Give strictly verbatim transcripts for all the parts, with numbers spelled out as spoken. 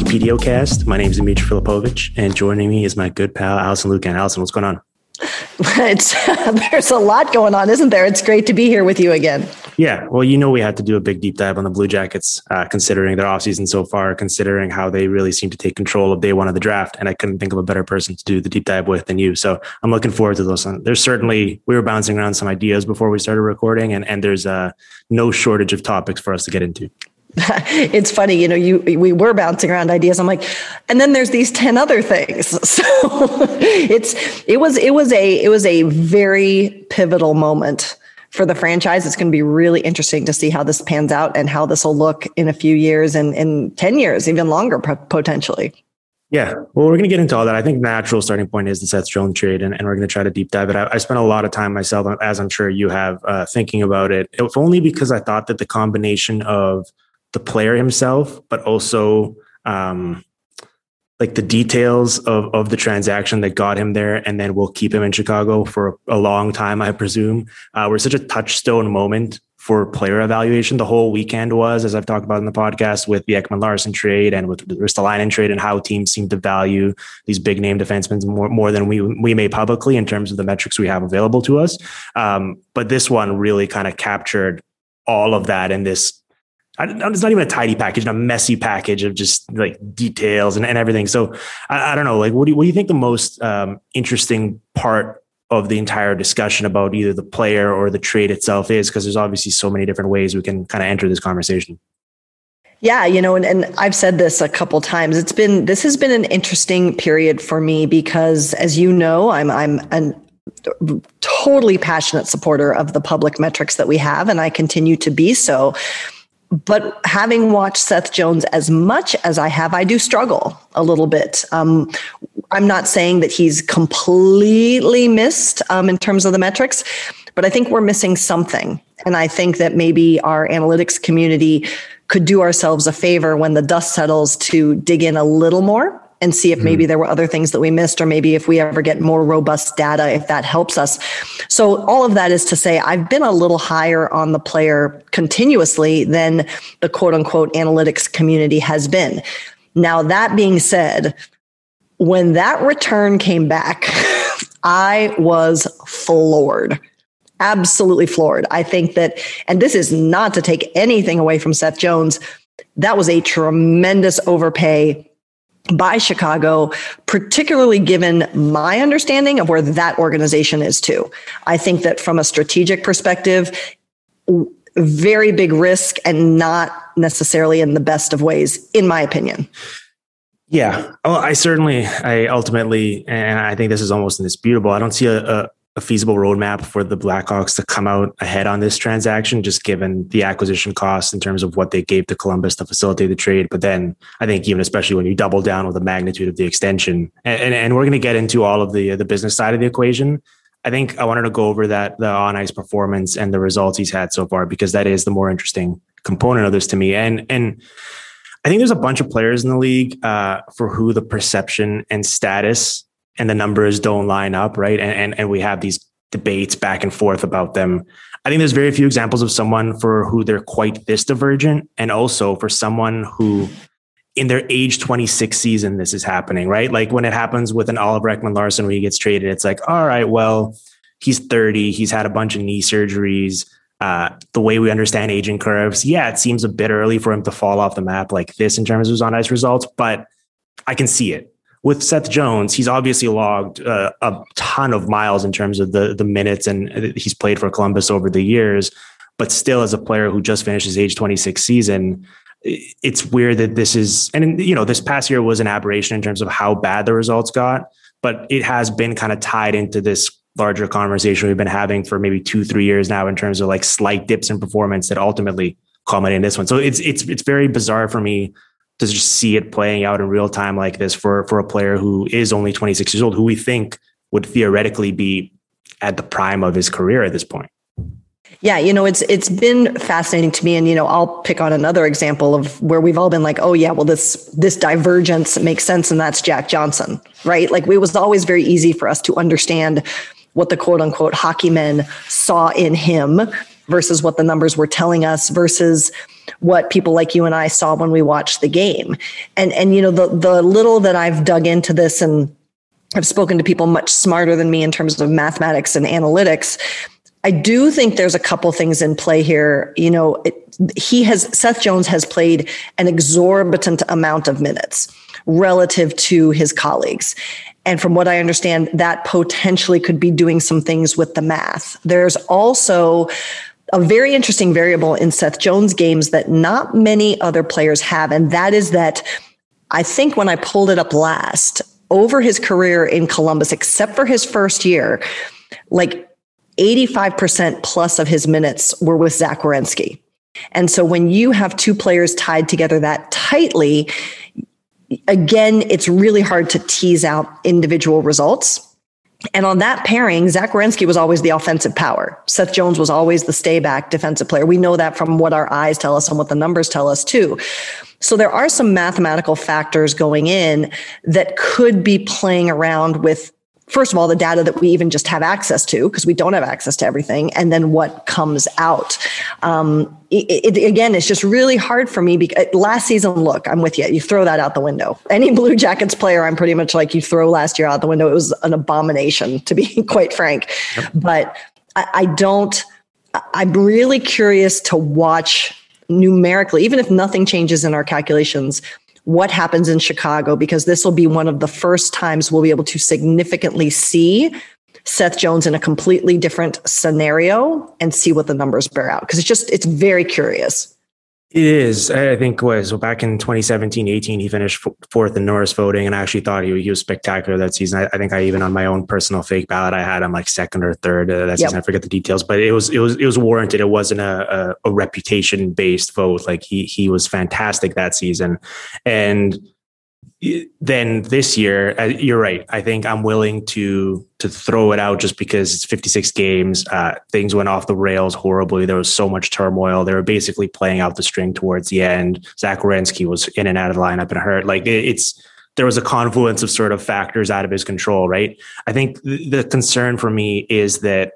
T D O Cast. My name is Dimitri Filipovich, and joining me is my good pal, Allison Lucan. Allison, what's going on? It's, there's a lot going on, isn't there? It's great to be here with you again. Yeah, well, you know we had to do a big deep dive on the Blue Jackets, uh, considering their offseason so far, considering how they really seem to take control of day one of the draft, and I couldn't think of a better person to do the deep dive with than you. So I'm looking forward to those. There's certainly, we were bouncing around some ideas before we started recording, and, and there's uh, no shortage of topics for us to get into. It's funny, you know, you we were bouncing around ideas. I'm like, and then there's these ten other things. So it's it was it was a it was a very pivotal moment for the franchise. It's going to be really interesting to see how this pans out and how this will look in a few years and in ten years, even longer potentially. Yeah, well, we're going to get into all that. I think the natural starting point is the Seth Jones trade, and, and we're going to try to deep dive it. I, I spent a lot of time myself, as I'm sure you have, uh, thinking about it, if only because I thought that the combination of the player himself, but also um, like the details of, of the transaction that got him there and then will keep him in Chicago for a long time, I presume, uh, were such a touchstone moment for player evaluation. The whole weekend was, as I've talked about in the podcast, with the Ekman-Larsson trade and with the Ristolainen trade, and how teams seem to value these big name defensemen more, more than we we may publicly in terms of the metrics we have available to us. Um, but this one really kind of captured all of that in this. It's not even a tidy package, a messy package of just like details and, and everything. So I, I don't know, like, what do you, what do you think the most um, interesting part of the entire discussion about either the player or the trade itself is? Because there's obviously so many different ways we can kind of enter this conversation. Yeah, you know, and, and I've said this a couple times. It's been, this has been an interesting period for me because, as you know, I'm, I'm an totally passionate supporter of the public metrics that we have, and I continue to be so. But having watched Seth Jones as much as I have, I do struggle a little bit. Um, I'm not saying that he's completely missed um, in terms of the metrics, but I think we're missing something. And I think that maybe our analytics community could do ourselves a favor when the dust settles to dig in a little more and see if maybe there were other things that we missed, or maybe if we ever get more robust data, if that helps us. So all of that is to say, I've been a little higher on the player continuously than the quote unquote analytics community has been. Now, that being said, when that return came back, I was floored. Absolutely floored. I think that, and this is not to take anything away from Seth Jones, that was a tremendous overpay by Chicago, particularly given my understanding of where that organization is too. I think that from a strategic perspective, very big risk and not necessarily in the best of ways, in my opinion. Yeah, well, I certainly, I ultimately, and I think this is almost indisputable, I don't see a, a a feasible roadmap for the Blackhawks to come out ahead on this transaction, just given the acquisition costs in terms of what they gave to Columbus to facilitate the trade. But then I think even especially when you double down with the magnitude of the extension, and, and, and we're going to get into all of the the business side of the equation. I think I wanted to go over that, the on-ice performance and the results he's had so far, because that is the more interesting component of this to me. And, and I think there's a bunch of players in the league uh, for who the perception and status and the numbers don't line up, right? And, and and we have these debates back and forth about them. I think there's very few examples of someone for who they're quite this divergent, and also for someone who in their age twenty-six season, this is happening, right? Like when it happens with an Oliver Ekman-Larsson when he gets traded, it's like, all right, well, he's thirty, he's had a bunch of knee surgeries. Uh, the way we understand aging curves, yeah, it seems a bit early for him to fall off the map like this in terms of his on-ice results, but I can see it. With Seth Jones, he's obviously logged uh, a ton of miles in terms of the, the minutes and he's played for Columbus over the years, but still as a player who just finished his age twenty-six season, it's weird that this is, and you know, this past year was an aberration in terms of how bad the results got, but it has been kind of tied into this larger conversation we've been having for maybe two, three years now in terms of like slight dips in performance that ultimately culminate in this one. So it's, it's, it's very bizarre for me to just see it playing out in real time like this for, for a player who is only twenty-six years old, who we think would theoretically be at the prime of his career at this point. Yeah, you know, it's it's been fascinating to me. And, you know, I'll pick on another example of where we've all been like, oh, yeah, well, this this divergence makes sense. And that's Jack Johnson, right? Like, it was always very easy for us to understand what the quote unquote hockey men saw in him versus what the numbers were telling us versus what people like you and I saw when we watched the game. And, and, you know, the, the little that I've dug into this, and I've spoken to people much smarter than me in terms of mathematics and analytics, I do think there's a couple things in play here. You know, it, he has, Seth Jones has played an exorbitant amount of minutes relative to his colleagues. And from what I understand, that potentially could be doing some things with the math. There's also a very interesting variable in Seth Jones' games that not many other players have. And that is that I think when I pulled it up last, over his career in Columbus, except for his first year, like eighty-five percent plus of his minutes were with Zach Werenski. And so when you have two players tied together that tightly, again, it's really hard to tease out individual results. And on that pairing, Zach Werenski was always the offensive power. Seth Jones was always the stay back defensive player. We know that from what our eyes tell us and what the numbers tell us too. So there are some mathematical factors going in that could be playing around with, first of all, the data that we even just have access to, because we don't have access to everything, and then what comes out. Um, it, it, again, it's just really hard for me because last season, look, I'm with you. You throw that out the window. Any Blue Jackets player, I'm pretty much like, you throw last year out the window. It was an abomination, to be quite frank. Yep. But I, I don't, I'm really curious to watch numerically, even if nothing changes in our calculations, what happens in Chicago, because this will be one of the first times we'll be able to significantly see Seth Jones in a completely different scenario and see what the numbers bear out. Because it's just, it's very curious. It is. I think was so back in twenty seventeen eighteen, he finished f- fourth in Norris voting, and I actually thought he, he was spectacular that season. I, I think I even on my own personal fake ballot, I had him like second or third uh, that season. Yep. I forget the details, but it was it was it was warranted. It wasn't a, a, a reputation based vote. Like he he was fantastic that season, and then this year, uh, you're right. I think I'm willing to to throw it out just because it's fifty-six games. Uh, things went off the rails horribly. There was so much turmoil. They were basically playing out the string towards the end. Zach Werenski was in and out of the lineup and hurt. Like it, it's there was a confluence of sort of factors out of his control, right? I think th- the concern for me is that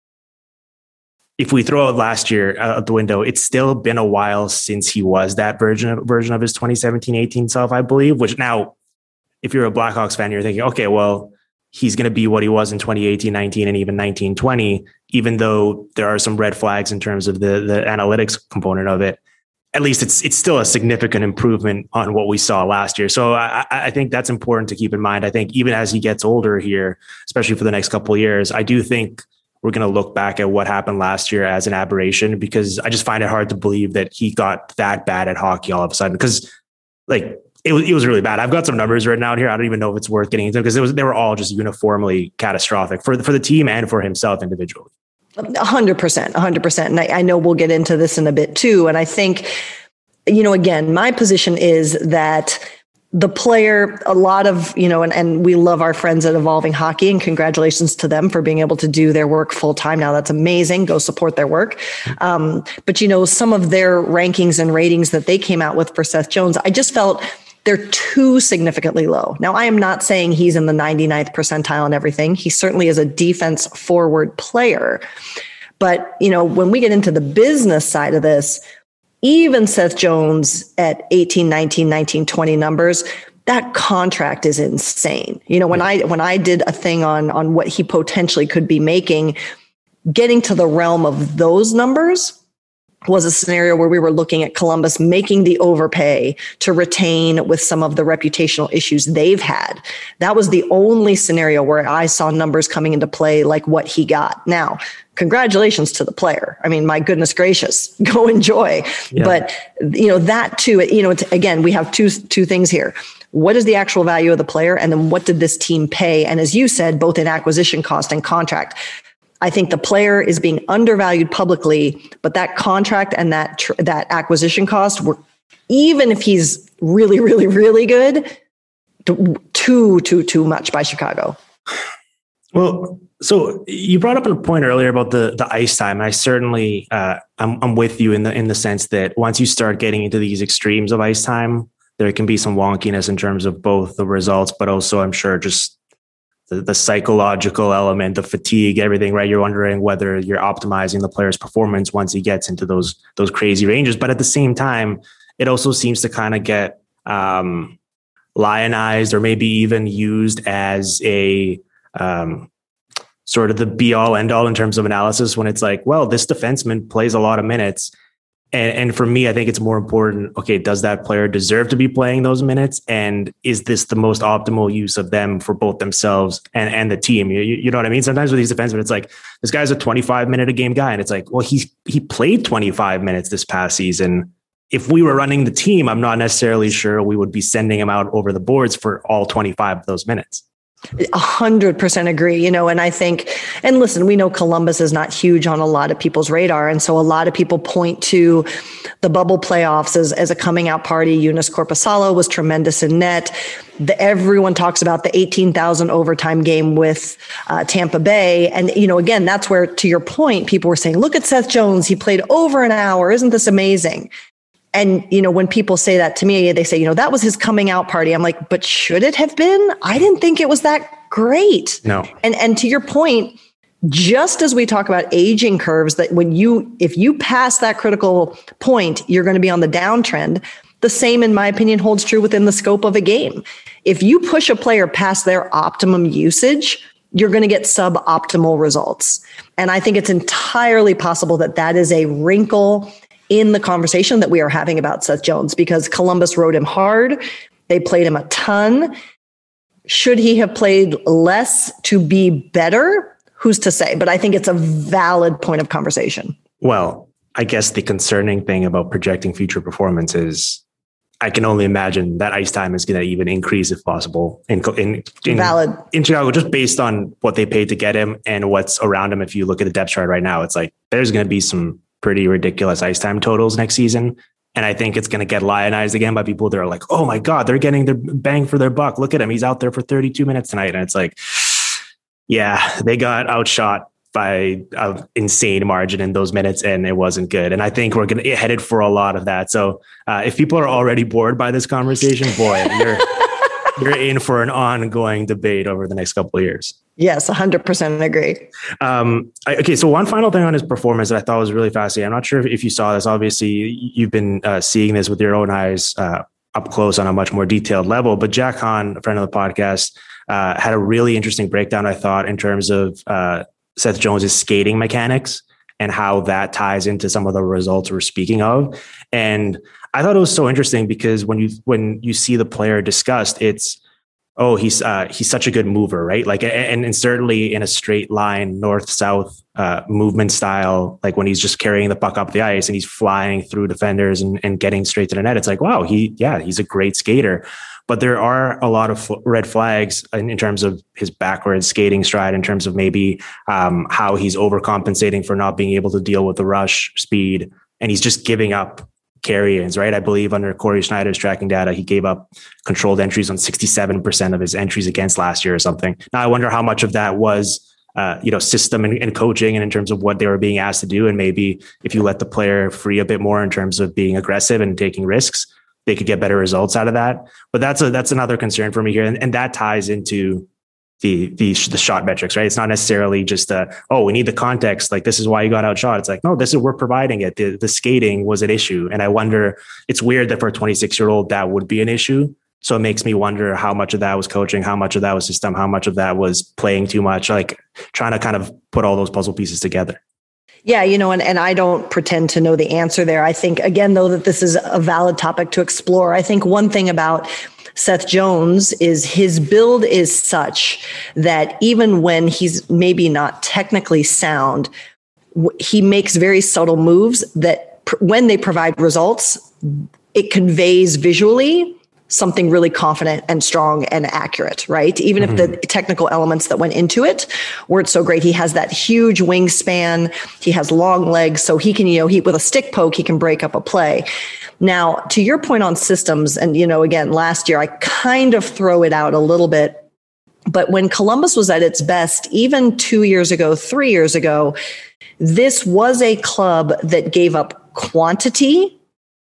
if we throw out last year out the window, it's still been a while since he was that version of, version of his twenty seventeen eighteen self, I believe, which now, if you're a Blackhawks fan, you're thinking, okay, well, he's going to be what he was in twenty eighteen nineteen and even nineteen twenty, even though there are some red flags in terms of the, the analytics component of it. At least it's it's still a significant improvement on what we saw last year. So I, I think that's important to keep in mind. I think even as he gets older here, especially for the next couple of years, I do think we're going to look back at what happened last year as an aberration, because I just find it hard to believe that he got that bad at hockey all of a sudden. Because like it was, it was really bad. I've got some numbers written out here. I don't even know if it's worth getting into because it was they were all just uniformly catastrophic for the, for the team and for himself individually. A hundred percent, a hundred percent. And I, I know we'll get into this in a bit too. And I think, you know, again, my position is that the player, a lot of, you know, and, and we love our friends at Evolving Hockey, and congratulations to them for being able to do their work full time now. That's amazing. Go support their work. Um, but, you know, some of their rankings and ratings that they came out with for Seth Jones, I just felt they're too significantly low. Now, I am not saying he's in the ninety-ninth percentile and everything. He certainly is a defense forward player. But, you know, when we get into the business side of this, even Seth Jones at eighteen, nineteen, nineteen, twenty numbers, that contract is insane. You know, when I when I did a thing on on what he potentially could be making, getting to the realm of those numbers was a scenario where we were looking at Columbus making the overpay to retain with some of the reputational issues they've had. That was the only scenario where I saw numbers coming into play like what he got. Now, congratulations to the player. I mean, my goodness gracious, go enjoy. Yeah. But, you know, that too, you know, it's, again, we have two, two things here. What is the actual value of the player? And then what did this team pay? And as you said, both in acquisition cost and contract, I think the player is being undervalued publicly, but that contract and that, tr- that acquisition cost were, even if he's really, really, really good, too, too, too much by Chicago. Well, so you brought up a point earlier about the the ice time. I certainly, uh, I'm, I'm with you in the in the sense that once you start getting into these extremes of ice time, there can be some wonkiness in terms of both the results, but also I'm sure just the, the psychological element, the fatigue, everything, right? You're wondering whether you're optimizing the player's performance once he gets into those those crazy ranges. But at the same time, it also seems to kind of get um, lionized or maybe even used as a um, sort of the be all end all in terms of analysis when it's like, well, this defenseman plays a lot of minutes. And, and for me, I think it's more important. Okay, does that player deserve to be playing those minutes? And is this the most optimal use of them for both themselves and, and the team? You, you know what I mean? Sometimes with these defensemen, it's like, this guy's a twenty-five minute a game guy. And it's like, well, he, he played twenty-five minutes this past season. If we were running the team, I'm not necessarily sure we would be sending him out over the boards for all twenty-five of those minutes. A hundred percent agree, you know, and I think, and listen, we know Columbus is not huge on a lot of people's radar. And so a lot of people point to the bubble playoffs as, as a coming out party. Joonas Korpisalo was tremendous in net. The, everyone talks about the eighteen thousand overtime game with uh, Tampa Bay. And, you know, again, that's where, to your point, people were saying, look at Seth Jones. He played over an hour. Isn't this amazing? And, you know, when people say that to me, they say, you know, that was his coming out party. I'm like, but should it have been? I didn't think it was that great. No. And, and to your point, just as we talk about aging curves, that when you, if you pass that critical point, you're going to be on the downtrend. The same, in my opinion, holds true within the scope of a game. If you push a player past their optimum usage, you're going to get suboptimal results. And I think it's entirely possible that that is a wrinkle in the conversation that we are having about Seth Jones, because Columbus rode him hard. They played him a ton. Should he have played less to be better? Who's to say? But I think it's a valid point of conversation. Well, I guess the concerning thing about projecting future performance is I can only imagine that ice time is going to even increase if possible in, in, in, valid. in Chicago, just based on what they paid to get him and what's around him. If you look at the depth chart right now, it's like there's going to be some pretty ridiculous ice time totals next season. And I think it's going to get lionized again by people that are like, oh my God, they're getting their bang for their buck. Look at him. He's out there for thirty-two minutes tonight. And it's like, yeah, they got outshot by an insane margin in those minutes and it wasn't good. And I think we're going to get headed for a lot of that. So uh, if people are already bored by this conversation, boy, you're, you're in for an ongoing debate over the next couple of years. Yes, one hundred percent agree. Um, I, okay, so one final thing on his performance that I thought was really fascinating. I'm not sure if, if you saw this. Obviously, you've been uh, seeing this with your own eyes uh, up close on a much more detailed level. But Jack Hahn, a friend of the podcast, uh, had a really interesting breakdown, I thought, in terms of uh, Seth Jones's skating mechanics and how that ties into some of the results we're speaking of. And I thought it was so interesting because when you when you see the player discussed, it's oh, he's uh, he's such a good mover, right? Like, and, and certainly in a straight line, north south uh, movement style, like when he's just carrying the puck up the ice and he's flying through defenders and, and getting straight to the net. It's like, wow, he yeah, he's a great skater. But there are a lot of red flags in, in terms of his backwards skating stride, in terms of maybe um, how he's overcompensating for not being able to deal with the rush speed, and he's just giving up carry-ins, right? I believe under Corey Schneider's tracking data, he gave up controlled entries on sixty-seven percent of his entries against last year or something. Now, I wonder how much of that was, uh, you know, system and, and coaching and in terms of what they were being asked to do. And maybe if you let the player free a bit more in terms of being aggressive and taking risks, they could get better results out of that. But that's a, that's another concern for me here. And, and that ties into the, the, the shot metrics, right? It's not necessarily just a, oh, we need the context. Like, this is why you got outshot. It's like, no, this is, we're providing it. The, the skating was an issue. And I wonder, it's weird that for a twenty-six year old, that would be an issue. So it makes me wonder how much of that was coaching, how much of that was system, how much of that was playing too much, like trying to kind of put all those puzzle pieces together. Yeah, you know, and, and I don't pretend to know the answer there. I think, again, though, that this is a valid topic to explore. I think one thing about Seth Jones is his build is such that even when he's maybe not technically sound, he makes very subtle moves that pr- when they provide results, it conveys visually something really confident and strong and accurate, right? Even mm-hmm. if the technical elements that went into it weren't so great. He has that huge wingspan. He has long legs. So he can, you know, he with a stick poke, he can break up a play. Now, to your point on systems, and, you know, again, last year, I kind of throw it out a little bit, but when Columbus was at its best, even two years ago, three years ago, this was a club that gave up quantity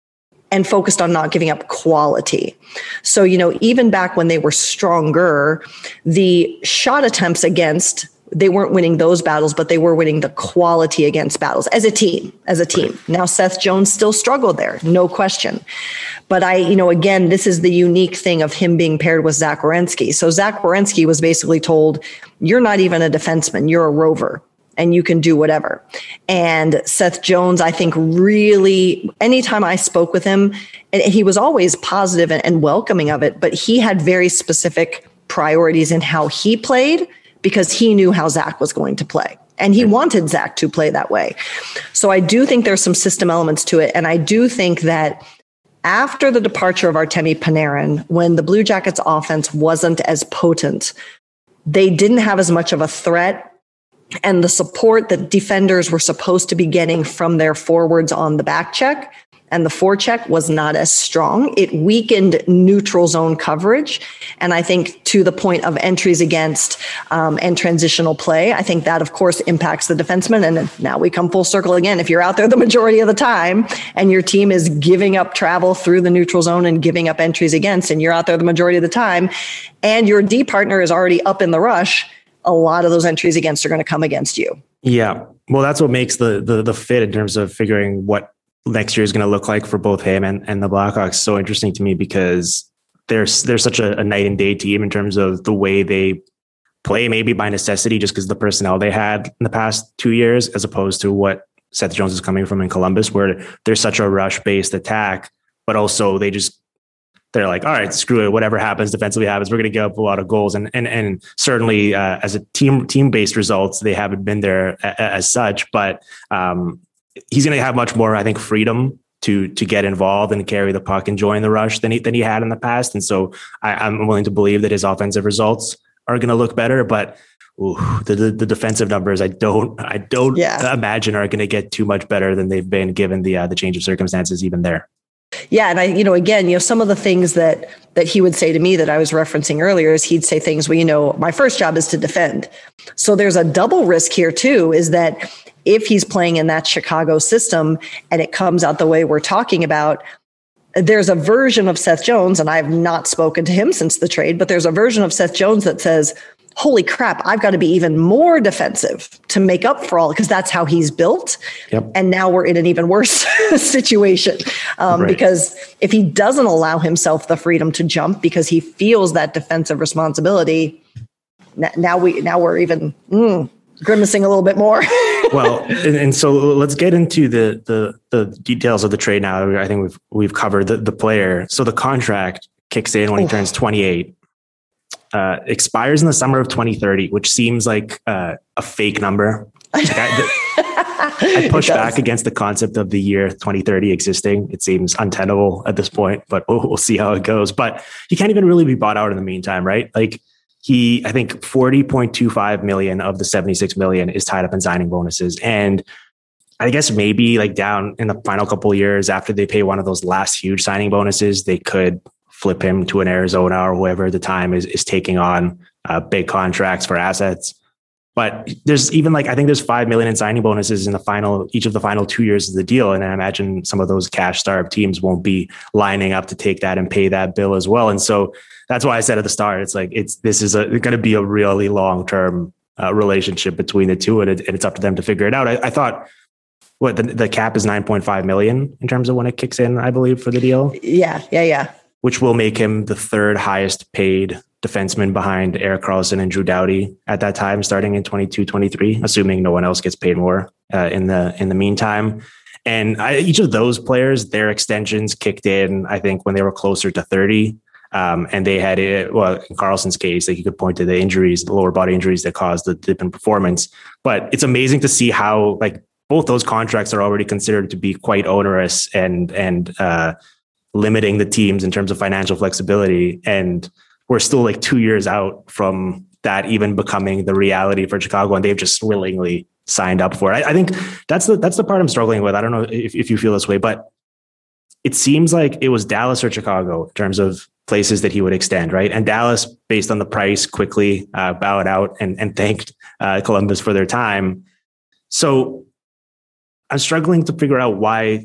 and focused on not giving up quality. So, you know, even back when they were stronger, the shot attempts against, they weren't winning those battles, but they were winning the quality against battles as a team, as a team. Now, Seth Jones still struggled there, no question. But I, you know, again, this is the unique thing of him being paired with Zach Werenski. So Zach Werenski was basically told, you're not even a defenseman, you're a rover, and you can do whatever. And Seth Jones, I think really, anytime I spoke with him, and he was always positive and, and welcoming of it, but he had very specific priorities in how he played because he knew how Zach was going to play. And he wanted Zach to play that way. So I do think there's some system elements to it. And I do think that after the departure of Artemi Panarin, when the Blue Jackets offense wasn't as potent, they didn't have as much of a threat, and the support that defenders were supposed to be getting from their forwards on the back check and the forecheck was not as strong. It weakened neutral zone coverage. And I think to the point of entries against um, and transitional play, I think that, of course, impacts the defenseman. And now we come full circle again. If you're out there the majority of the time and your team is giving up travel through the neutral zone and giving up entries against, and you're out there the majority of the time, and your D partner is already up in the rush, a lot of those entries against are going to come against you. Yeah. Well, that's what makes the the the fit in terms of figuring what next year is going to look like for both him and, and the Blackhawks so interesting to me, because there's there's such a, a night and day team in terms of the way they play, maybe by necessity, just because of the personnel they had in the past two years, as opposed to what Seth Jones is coming from in Columbus, where there's such a rush based attack, but also they just, they're like, all right, screw it. Whatever happens defensively happens. We're going to give up a lot of goals. And, and, and certainly uh, as a team, team based results, they haven't been there a, a, as such, but um, he's going to have much more, I think, freedom to, to get involved and carry the puck and join the rush than he, than he had in the past. And so I, I'm willing to believe that his offensive results are going to look better, but ooh, the, the the defensive numbers, I don't, I don't yeah. imagine are going to get too much better than they've been given the, uh, the change of circumstances even there. Yeah. And I, you know, again, you know, some of the things that, that he would say to me that I was referencing earlier is he'd say things, well, you know, my first job is to defend. So there's a double risk here too, is that if he's playing in that Chicago system and it comes out the way we're talking about, there's a version of Seth Jones, and I've not spoken to him since the trade, but there's a version of Seth Jones that says, holy crap, I've got to be even more defensive to make up for all, because that's how he's built. Yep. And now we're in an even worse situation um, right. because if he doesn't allow himself the freedom to jump because he feels that defensive responsibility, now we now we're even mm, grimacing a little bit more. Well, and, and so let's get into the the the details of the trade now. I think we've we've covered the, the player. So the contract kicks in when he turns twenty-eight. Uh, expires in the summer of twenty thirty, which seems like uh, a fake number. Like I, I push back against the concept of the year twenty thirty existing. It seems untenable at this point, but we'll, we'll see how it goes. But he can't even really be bought out in the meantime, right? Like he, I think forty point two five million of the seventy-six million is tied up in signing bonuses. And I guess maybe like down in the final couple of years after they pay one of those last huge signing bonuses, they could flip him to an Arizona or whoever at the time is, is taking on uh, big contracts for assets. But there's even like, I think there's five million in signing bonuses in the final, each of the final two years of the deal. And I imagine some of those cash starved teams won't be lining up to take that and pay that bill as well. And so that's why I said at the start, it's like, it's, this is going to be a really long-term uh, relationship between the two, and, it, and it's up to them to figure it out. I, I thought, what the, the cap is nine point five million in terms of when it kicks in, I believe, for the deal. Yeah. Yeah. Yeah. Which will make him the third highest paid defenseman behind Erik Karlsson and Drew Doughty at that time, starting in twenty-two twenty-three, assuming no one else gets paid more uh, in the in the meantime. And I, each of those players, their extensions kicked in, I think, when they were closer to thirty. Um, and they had it, well, in Karlsson's case, like you could point to the injuries, the lower body injuries that caused the dip in performance. But it's amazing to see how like both those contracts are already considered to be quite onerous and and uh limiting the teams in terms of financial flexibility. And we're still like two years out from that even becoming the reality for Chicago. And they've just willingly signed up for it. I, I think that's the, that's the part I'm struggling with. I don't know if, if you feel this way, but it seems like it was Dallas or Chicago in terms of places that he would extend, right? And Dallas, based on the price, quickly uh, bowed out and, and thanked uh, Columbus for their time. So I'm struggling to figure out why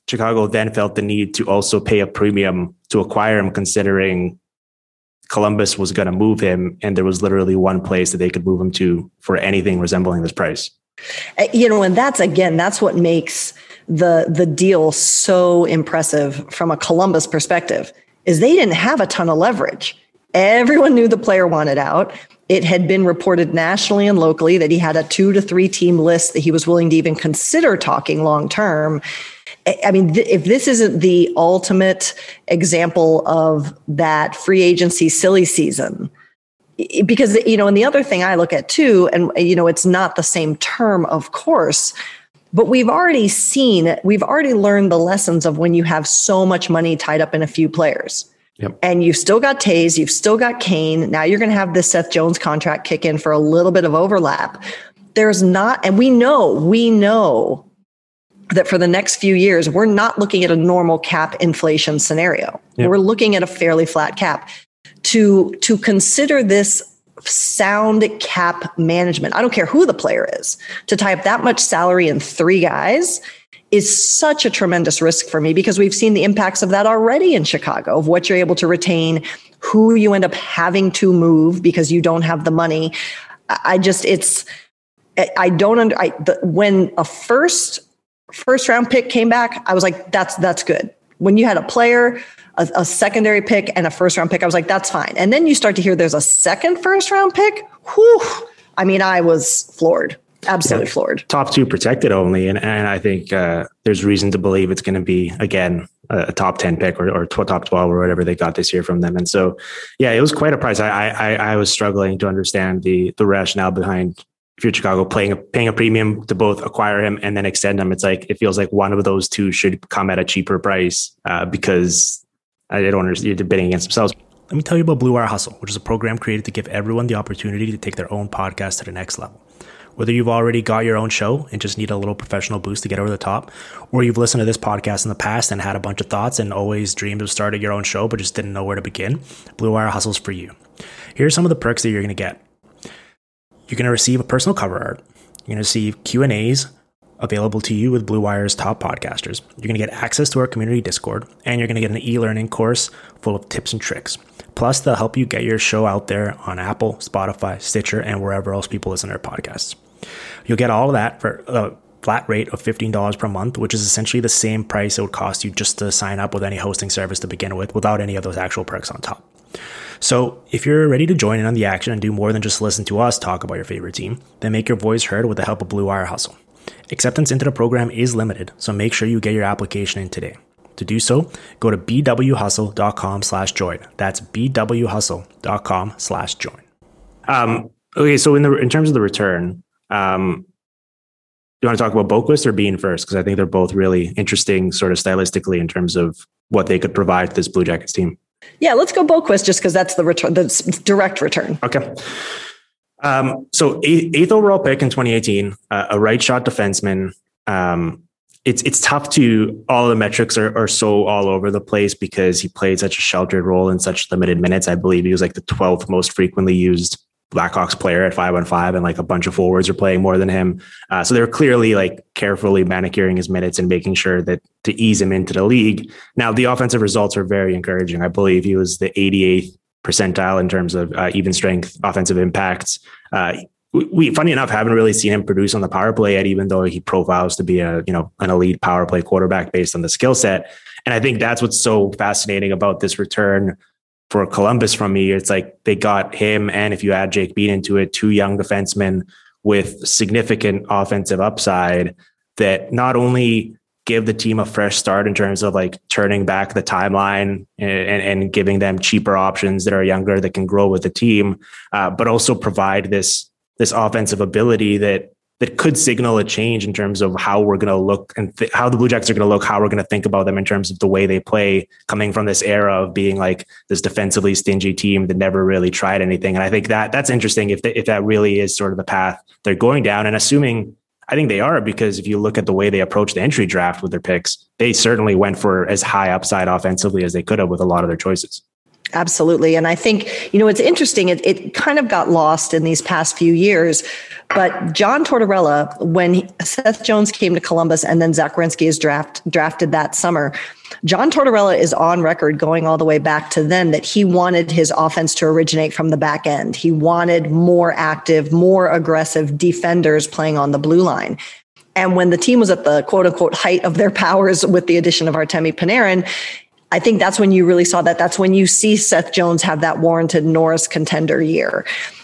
Chicago then felt the need to also pay a premium to acquire him, considering Columbus was going to move him, and there was literally one place that they could move him to for anything resembling this price. You know, and that's, again, that's what makes the the deal so impressive from a Columbus perspective, is they didn't have a ton of leverage. Everyone knew the player wanted out. It had been reported nationally and locally that he had a two to three team list that he was willing to even consider talking long term. I mean, th- if this isn't the ultimate example of that free agency silly season, because, you know, and the other thing I look at too, and, you know, it's not the same term, of course, but we've already seen, we've already learned the lessons of when you have so much money tied up in a few players. Yep. And you've still got Taves, you've still got Kane. Now you're going to have this Seth Jones contract kick in for a little bit of overlap. There's not, and we know, we know that for the next few years, we're not looking at a normal cap inflation scenario. Yep. We're looking at a fairly flat cap. To, to consider this sound cap management, I don't care who the player is, to tie up that much salary in three guys is such a tremendous risk for me, because we've seen the impacts of that already in Chicago, of what you're able to retain, who you end up having to move because you don't have the money. I just, it's, I don't under, I, the, when a first, first round pick came back, I was like, that's, that's good. When you had a player, a, a secondary pick and a first round pick, I was like, that's fine. And then you start to hear there's a second first round pick. Whew. I mean, I was floored. Absolutely yeah, floored. Top two protected only. And, and I think uh, there's reason to believe it's going to be, again, a, a top ten pick or, or top twelve or whatever they got this year from them. And so, yeah, it was quite a price. I I, I was struggling to understand the the rationale behind, if you're Chicago, paying a, paying a premium to both acquire him and then extend him. It's like, it feels like one of those two should come at a cheaper price uh, because I don't understand, you're debating against themselves. Let me tell you about Blue Wire Hustle, which is a program created to give everyone the opportunity to take their own podcast to the next level. Whether you've already got your own show and just need a little professional boost to get over the top, or you've listened to this podcast in the past and had a bunch of thoughts and always dreamed of starting your own show but just didn't know where to begin, Blue Wire Hustle's for you. Here are some of the perks that you're going to get. You're going to receive a personal cover art. You're going to receive Q and A's available to you with Blue Wire's top podcasters. You're going to get access to our community Discord, and you're going to get an e-learning course full of tips and tricks. Plus, they'll help you get your show out there on Apple, Spotify, Stitcher, and wherever else people listen to their podcasts. You'll get all of that for a flat rate of fifteen dollars per month, which is essentially the same price it would cost you just to sign up with any hosting service to begin with, without any of those actual perks on top. So if you're ready to join in on the action and do more than just listen to us talk about your favorite team, then make your voice heard with the help of Blue Wire Hustle. Acceptance into the program is limited, so make sure you get your application in today. To do so, go to bwhustle.com slash join. That's bwhustle.com slash join. Um, okay, so in the in terms of the return, um, do you want to talk about Boqvist or Bean first? Because I think they're both really interesting sort of stylistically in terms of what they could provide to this Blue Jackets team. Yeah, let's go Boqvist just because that's the return, the direct return. Okay. Um, so eighth, eighth overall pick in twenty eighteen, uh, a right shot defenseman. Um, it's it's tough to, all the metrics are, are so all over the place because he played such a sheltered role in such limited minutes. I believe he was like the twelfth most frequently used Blackhawks player at five on five, and like a bunch of forwards are playing more than him. Uh, so they were clearly like carefully manicuring his minutes and making sure that to ease him into the league. Now the offensive results are very encouraging. I believe he was the eighty-eighth percentile in terms of uh, even strength offensive impacts. Uh, we, we, funny enough, haven't really seen him produce on the power play yet, even though he profiles to be a, you know, an elite power play quarterback based on the skill set. And I think that's what's so fascinating about this return for Columbus from me. It's like they got him, and if you add Jake Bean into it, two young defensemen with significant offensive upside that not only give the team a fresh start in terms of like turning back the timeline and, and giving them cheaper options that are younger that can grow with the team, uh, but also provide this this offensive ability that that could signal a change in terms of how we're going to look and th- how the Blue Jackets are going to look, how we're going to think about them in terms of the way they play, coming from this era of being like this defensively stingy team that never really tried anything. And I think that that's interesting if, the, if that really is sort of the path they're going down, and assuming, I think they are, because if you look at the way they approached the entry draft with their picks, they certainly went for as high upside offensively as they could have with a lot of their choices. Absolutely. And I think, you know, it's interesting. It, it kind of got lost in these past few years, but John Tortorella, when he, Seth Jones came to Columbus and then Zach Werenski is draft, drafted that summer, John Tortorella is on record going all the way back to then that he wanted his offense to originate from the back end. He wanted more active, more aggressive defenders playing on the blue line. And when the team was at the quote unquote height of their powers with the addition of Artemi Panarin, I think that's when you really saw that. That's when you see Seth Jones have that warranted Norris contender year.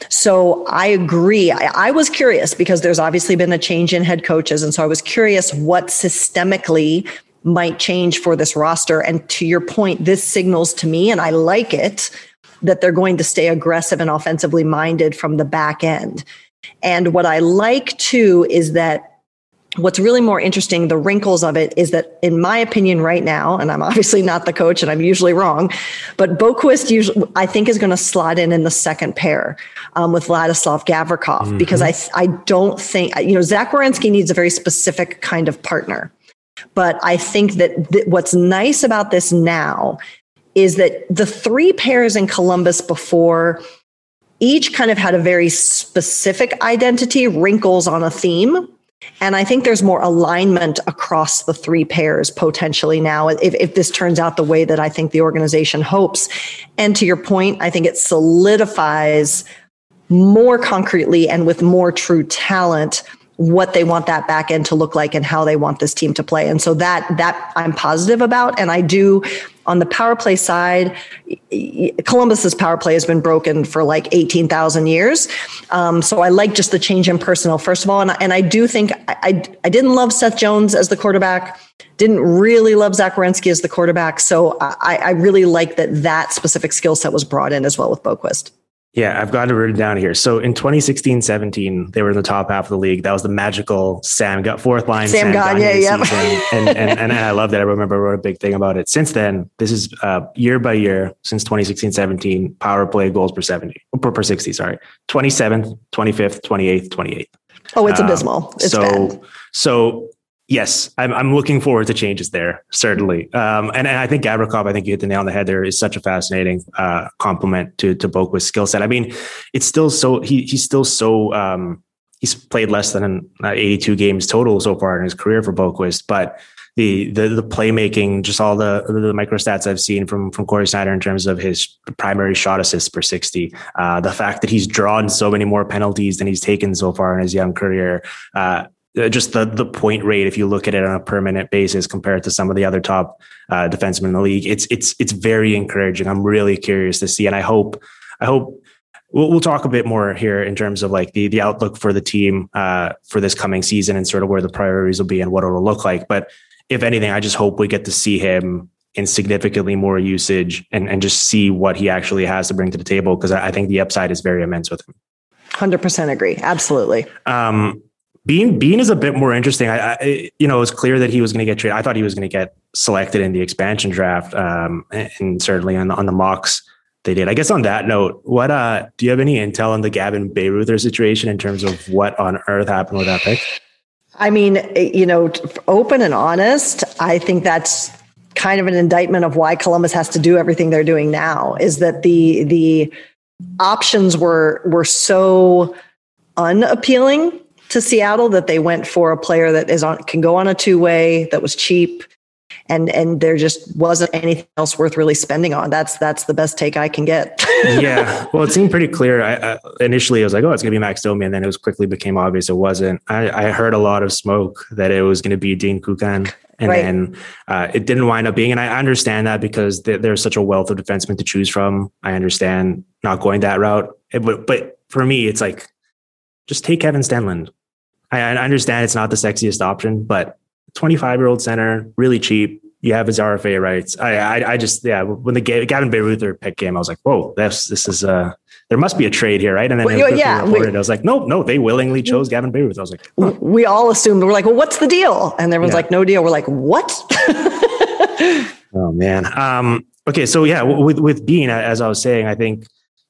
So I agree. I, I was curious because there's obviously been a change in head coaches. And so I was curious what systemically might change for this roster. And to your point, this signals to me, and I like it, that they're going to stay aggressive and offensively minded from the back end. And what I like too is that what's really more interesting, the wrinkles of it, is that in my opinion right now, and I'm obviously not the coach and I'm usually wrong, but Boqvist usually, I think, is going to slot in in the second pair um, with Vladislav Gavrikov, mm-hmm. because I I don't think, you know, Zach Werenski needs a very specific kind of partner. But I think that th- what's nice about this now is that the three pairs in Columbus before each kind of had a very specific identity, wrinkles on a theme. And I think there's more alignment across the three pairs potentially now, if, if this turns out the way that I think the organization hopes. And to your point, I think it solidifies more concretely and with more true talent what they want that back end to look like and how they want this team to play. And so that that I'm positive about. And I do, on the power play side, Columbus's power play has been broken for like eighteen thousand years. Um, so I like just the change in personnel, first of all. And, and I do think I, I, I didn't love Seth Jones as the quarterback, didn't really love Zach Werenski as the quarterback. So I, I really like that that specific skill set was brought in as well with Boqvist. Yeah, I've got it written down here. So in twenty sixteen seventeen, they were in the top half of the league. That was the magical Sam got fourth line. Sam, Sam Gagne, yeah. and, and, and I love that. I remember I wrote a big thing about it. Since then, this is uh, year by year, since twenty sixteen seventeen, power play goals per seventy, per, per sixty, sorry. twenty-seventh, twenty-fifth, twenty-eighth, twenty-eighth. Oh, it's abysmal. It's so, bad. So yes, I'm, I'm looking forward to changes there, certainly. Um, and, and I think Gavrikov, I think you hit the nail on the head there, is such a fascinating uh, complement to to Boqvist's skill set. I mean, it's still so, he he's still so, um, he's played less than uh, eighty-two games total so far in his career for Boqvist, but the the the playmaking, just all the the micro stats I've seen from from Corey Snyder in terms of his primary shot assists per sixty, uh, the fact that he's drawn so many more penalties than he's taken so far in his young career, uh, just the the point rate, if you look at it on a per minute basis compared to some of the other top uh, defensemen in the league, it's it's it's very encouraging. I'm really curious to see, and I hope I hope we'll, we'll talk a bit more here in terms of like the the outlook for the team uh, for this coming season and sort of where the priorities will be and what it'll look like. But if anything, I just hope we get to see him in significantly more usage and and just see what he actually has to bring to the table, because I, I think the upside is very immense with him. one hundred percent agree. Absolutely. Um, Bean Bean is a bit more interesting. I, I you know, it was clear that he was going to get traded. I thought he was going to get selected in the expansion draft, um, and certainly on the, on the mocks they did. I guess on that note, what uh, do you have any intel on the Gavin Bayreuther situation in terms of what on earth happened with that pick? I mean, you know, open and honest, I think that's kind of an indictment of why Columbus has to do everything they're doing now. Is that the the options were were so unappealing to Seattle that they went for a player that is on can go on a two-way, that was cheap, and and there just wasn't anything else worth really spending on. That's that's the best take I can get. Yeah, well, it seemed pretty clear. I, uh, initially, I was like, "Oh, it's going to be Max Domi," and then it was quickly became obvious it wasn't. I, I heard a lot of smoke that it was going to be Dean Kukan, and right. then uh, it didn't wind up being. And I understand that because th- there's such a wealth of defensemen to choose from. I understand not going that route, it, but but for me, it's like, just take Kevin Stenlund. I, I understand it's not the sexiest option, but twenty-five-year-old center, really cheap. You have his R F A rights. I, I, I just, yeah. When the Gavin Bayreuther pick came, I was like, "Whoa, this, this is uh there must be a trade here, right?" And then well, yeah, reported, we, I was like, "No, no, they willingly chose Gavin Bayreuther." I was like, oh. "We all assumed we're like, well, what's the deal?" And everyone's yeah. like, "No deal." We're like, "What?" Oh man. Um. Okay, so yeah, with with Bean, as I was saying, I think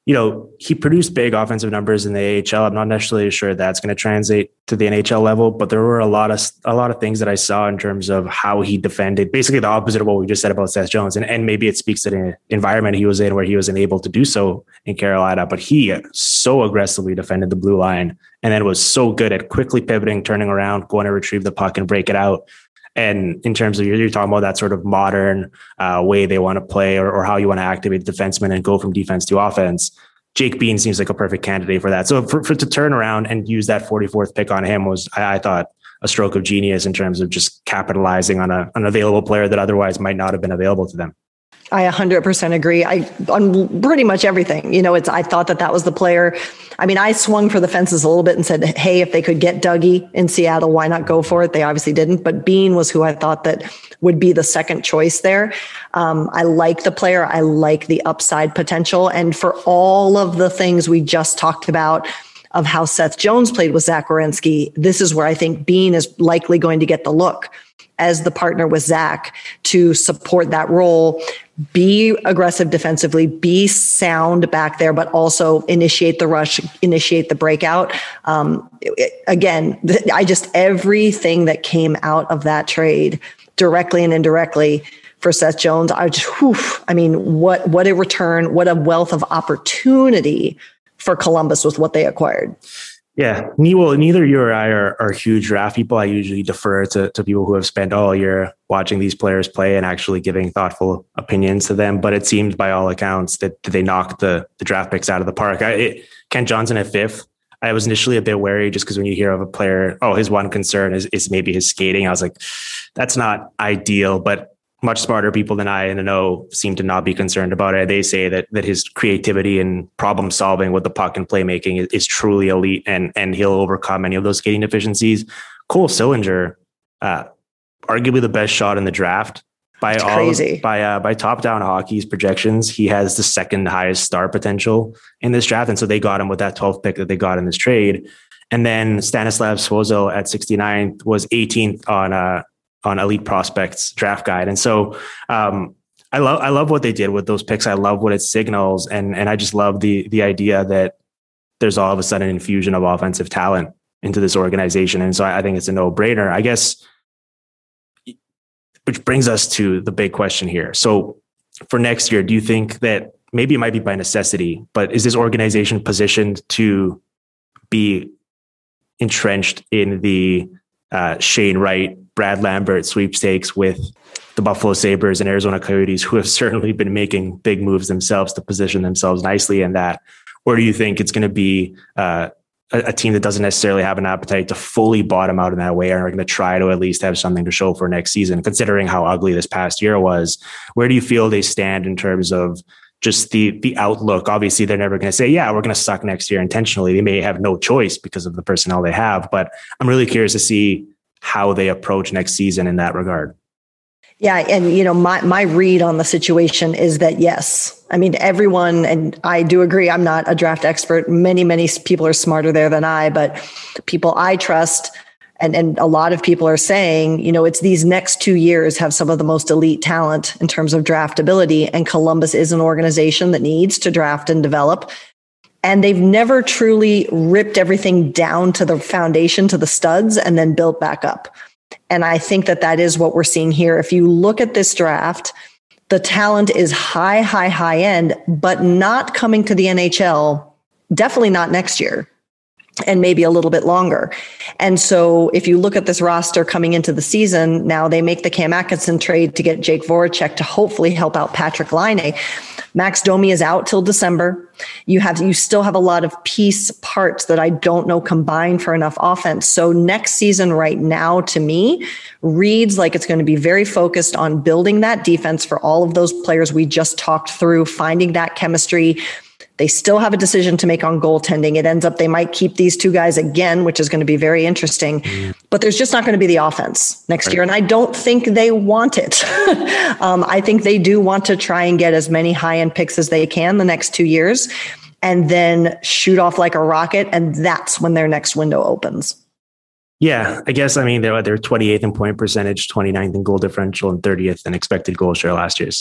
you know, he produced big offensive numbers in the A H L. I'm not necessarily sure that's going to translate to the N H L level, but there were a lot of a lot of things that I saw in terms of how he defended, basically the opposite of what we just said about Seth Jones. And, and maybe it speaks to the environment he was in where he wasn't able to do so in Carolina, but he so aggressively defended the blue line and then was so good at quickly pivoting, turning around, going to retrieve the puck and break it out. And in terms of you're, you're talking about that sort of modern uh, way they want to play or, or how you want to activate the defenseman and go from defense to offense, Jake Bean seems like a perfect candidate for that. So for, for to turn around and use that forty-fourth pick on him was, I, I thought, a stroke of genius in terms of just capitalizing on a, an available player that otherwise might not have been available to them. I one hundred percent agree. I on pretty much everything. You know, it's I thought that that was the player. I mean, I swung for the fences a little bit and said, hey, if they could get Dougie in Seattle, why not go for it? They obviously didn't. But Bean was who I thought that would be the second choice there. Um, I like the player. I like the upside potential. And for all of the things we just talked about of how Seth Jones played with Zach Werenski, this is where I think Bean is likely going to get the look as the partner with Zach to support that role, be aggressive defensively, be sound back there, but also initiate the rush, initiate the breakout. Um, it, again, I just, everything that came out of that trade directly and indirectly for Seth Jones, I just, whew, I mean, what, what a return, what a wealth of opportunity for Columbus with what they acquired. Yeah, well, neither you or I are, are huge draft people. I usually defer to, to people who have spent all year watching these players play and actually giving thoughtful opinions to them. But it seemed by all accounts that they knocked the, the draft picks out of the park. I, it, Kent Johnson at fifth, I was initially a bit wary just because when you hear of a player, oh, his one concern is, is maybe his skating. I was like, that's not ideal, but much smarter people than I in the know seem to not be concerned about it. They say that that his creativity and problem solving with the puck and playmaking is, is truly elite, and and he'll overcome any of those skating deficiencies. Cole Sillinger, uh, arguably the best shot in the draft by That's all crazy. by uh, by Top Down Hockey's projections. He has the second highest star potential in this draft, and so they got him with that twelfth pick that they got in this trade. And then Stanislav Svozil at sixty-ninth was eighteenth on uh on Elite Prospects draft guide. And so um, I love, I love what they did with those picks. I love what it signals. And, and I just love the, the idea that there's all of a sudden an infusion of offensive talent into this organization. And so I, I think it's a no brainer, I guess, which brings us to the big question here. So for next year, do you think that maybe it might be by necessity, but is this organization positioned to be entrenched in the uh, Shane Wright, Brad Lambert sweepstakes with the Buffalo Sabres and Arizona Coyotes, who have certainly been making big moves themselves to position themselves nicely in that? Or do you think it's going to be uh, a, a team that doesn't necessarily have an appetite to fully bottom out in that way, and are going to try to at least have something to show for next season, considering how ugly this past year was? Where do you feel they stand in terms of just the the outlook? Obviously, they're never going to say, yeah, we're going to suck next year intentionally. They may have no choice because of the personnel they have, but I'm really curious to see how they approach next season in that regard. Yeah. And, you know, my, my read on the situation is that, yes, I mean, everyone, and I do agree, I'm not a draft expert. Many, many people are smarter there than I, but people I trust, and, and a lot of people are saying, you know, it's these next two years have some of the most elite talent in terms of draftability. And Columbus is an organization that needs to draft and develop. And they've never truly ripped everything down to the foundation, to the studs, and then built back up. And I think that that is what we're seeing here. If you look at this draft, the talent is high, high, high end, but not coming to the N H L, definitely not next year, and maybe a little bit longer. And so if you look at this roster coming into the season, now they make the Cam Atkinson trade to get Jake Voracek to hopefully help out Patrick Laine. Max Domi is out till December. You have, you still have a lot of piece parts that I don't know combine for enough offense. So next season right now, to me, reads like it's going to be very focused on building that defense for all of those players we just talked through, finding that chemistry. They still have a decision to make on goaltending. It ends up they might keep these two guys again, which is going to be very interesting. Mm. But there's just not going to be the offense next right. year. And I don't think they want it. um, I think they do want to try and get as many high-end picks as they can the next two years and then shoot off like a rocket. And that's when their next window opens. Yeah, I guess, I mean, they're, they're twenty-eighth in point percentage, twenty-ninth in goal differential, and thirtieth in expected goal share last year. So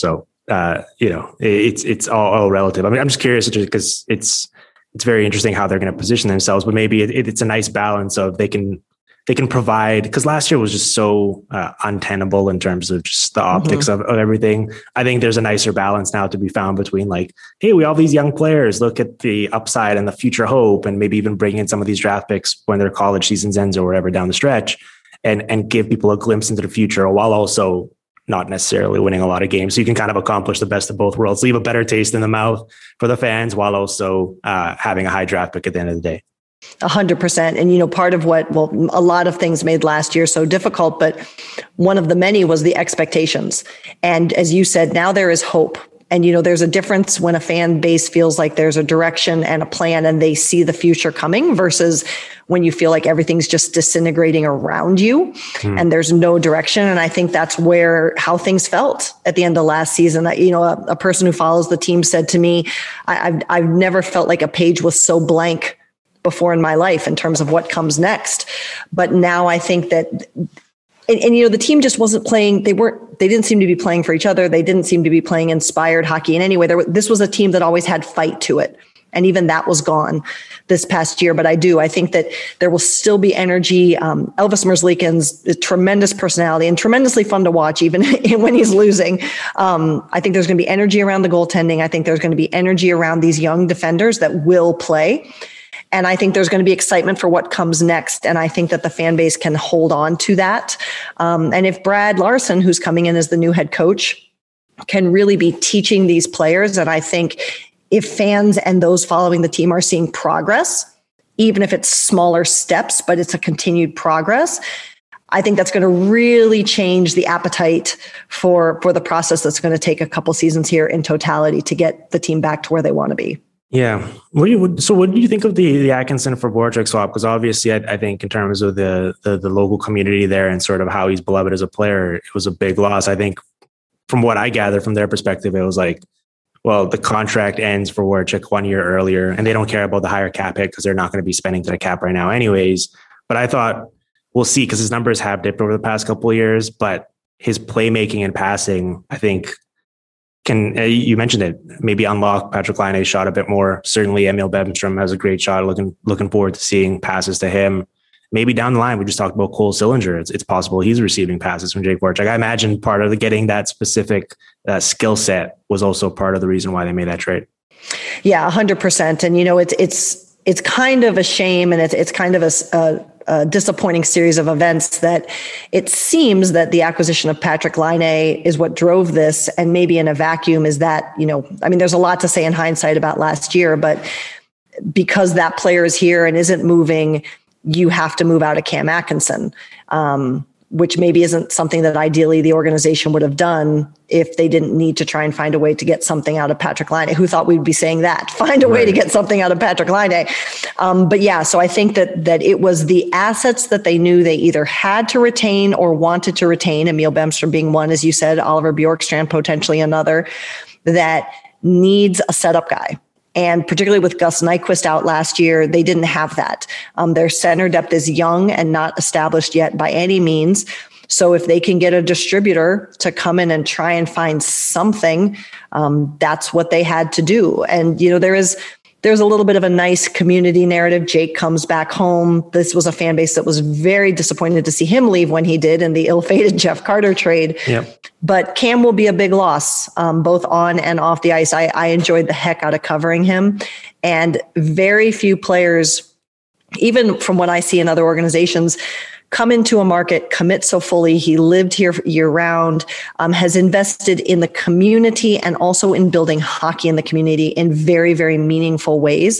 uh, you know, it's it's all, all relative. I mean, I'm just curious because it's it's very interesting how they're going to position themselves, but maybe it, it's a nice balance of they can they can provide, because last year was just so uh, untenable in terms of just the optics mm-hmm. of, of everything. I think there's a nicer balance now to be found between like, hey, we have these young players, look at the upside and the future hope, and maybe even bring in some of these draft picks when their college seasons ends or whatever down the stretch, and and give people a glimpse into the future while also not necessarily winning a lot of games. So you can kind of accomplish the best of both worlds, leave a better taste in the mouth for the fans while also uh, having a high draft pick at the end of the day. A hundred percent. And, you know, part of what, well, a lot of things made last year so difficult, but one of the many was the expectations. And as you said, now there is hope. And, you know, there's a difference when a fan base feels like there's a direction and a plan and they see the future coming versus when you feel like everything's just disintegrating around you hmm. and there's no direction. And I think that's where, how things felt at the end of last season. You know, a, a person who follows the team said to me, I, I've, I've never felt like a page was so blank before in my life in terms of what comes next. But now I think that, and, and, you know, the team just wasn't playing. They weren't, they didn't seem to be playing for each other. They didn't seem to be playing inspired hockey in any way. There, this was a team that always had fight to it. And even that was gone this past year. But I do, I think that there will still be energy. Um, Elvis Merzlikins, a tremendous personality and tremendously fun to watch, even when he's losing. Um, I think there's going to be energy around the goaltending. I think there's going to be energy around these young defenders that will play. And I think there's going to be excitement for what comes next. And I think that the fan base can hold on to that. Um, and if Brad Larson, who's coming in as the new head coach, can really be teaching these players, and I think if fans and those following the team are seeing progress, even if it's smaller steps, but it's a continued progress, I think that's going to really change the appetite for, for the process that's going to take a couple seasons here in totality to get the team back to where they want to be. Yeah. What do you, so what do you think of the, the Atkinson for Voracek swap? Because obviously I, I think in terms of the, the the local community there and sort of how he's beloved as a player, it was a big loss. I think from what I gather from their perspective, it was like, well, the contract ends for Voracek one year earlier and they don't care about the higher cap hit because they're not going to be spending to the cap right now anyways. But I thought we'll see, because his numbers have dipped over the past couple of years, but his playmaking and passing, I think, can, uh, you mentioned it, maybe unlock Patrick Laine's shot a bit more. Certainly Emil Bemstrom has a great shot. Looking looking forward to seeing passes to him. Maybe down the line, we just talked about Cole Sillinger. It's, it's possible he's receiving passes from Jake Voracek. I imagine part of the getting that specific uh, skill set was also part of the reason why they made that trade. Yeah, a hundred percent. And, you know, it's, it's, it's kind of a shame, and it's, it's kind of a, a a disappointing series of events that it seems that the acquisition of Patrick Laine is what drove this. And maybe in a vacuum is that, you know, I mean, there's a lot to say in hindsight about last year, but because that player is here and isn't moving, you have to move out of Cam Atkinson, um, which maybe isn't something that ideally the organization would have done if they didn't need to try and find a way to get something out of Patrick Laine. Who thought we'd be saying that? Find a right. way to get something out of Patrick Laine. Um, but yeah, so I think that that it was the assets that they knew they either had to retain or wanted to retain, Emil Bemstrom being one, as you said, Oliver Bjorkstrand potentially another, that needs a setup guy. And particularly with Gus Nyquist out last year, they didn't have that. Um, their center depth is young and not established yet by any means. So if they can get a distributor to come in and try and find something, um, that's what they had to do. And, you know, there is, there's a little bit of a nice community narrative. Jake comes back home. This was a fan base that was very disappointed to see him leave when he did in the ill-fated Jeff Carter trade. Yep. But Cam will be a big loss, um, both on and off the ice. I, I enjoyed the heck out of covering him. And very few players, even from what I see in other organizations, come into a market, commit so fully. He lived here year round, um, has invested in the community and also in building hockey in the community in very, very meaningful ways.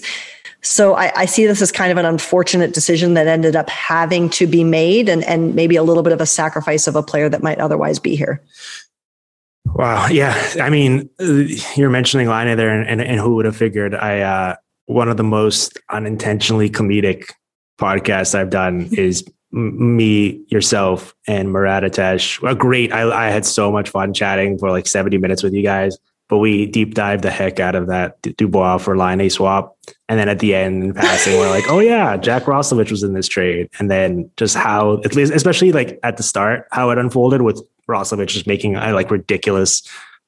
So I, I see this as kind of an unfortunate decision that ended up having to be made, and, and maybe a little bit of a sacrifice of a player that might otherwise be here. Wow. Yeah. I mean, you're mentioning Laine there, and, and, and who would have figured? I, uh, one of the most unintentionally comedic podcasts I've done is me, yourself, and Murat Atesh. Well, great. I, I had so much fun chatting for like seventy minutes with you guys, but we deep dived the heck out of that Dubois for Laine swap. And then at the end, in passing, we're like, oh yeah, Jack Roslovic was in this trade. And then just how, at least, especially like at the start, how it unfolded with Roslovic just making uh, like ridiculous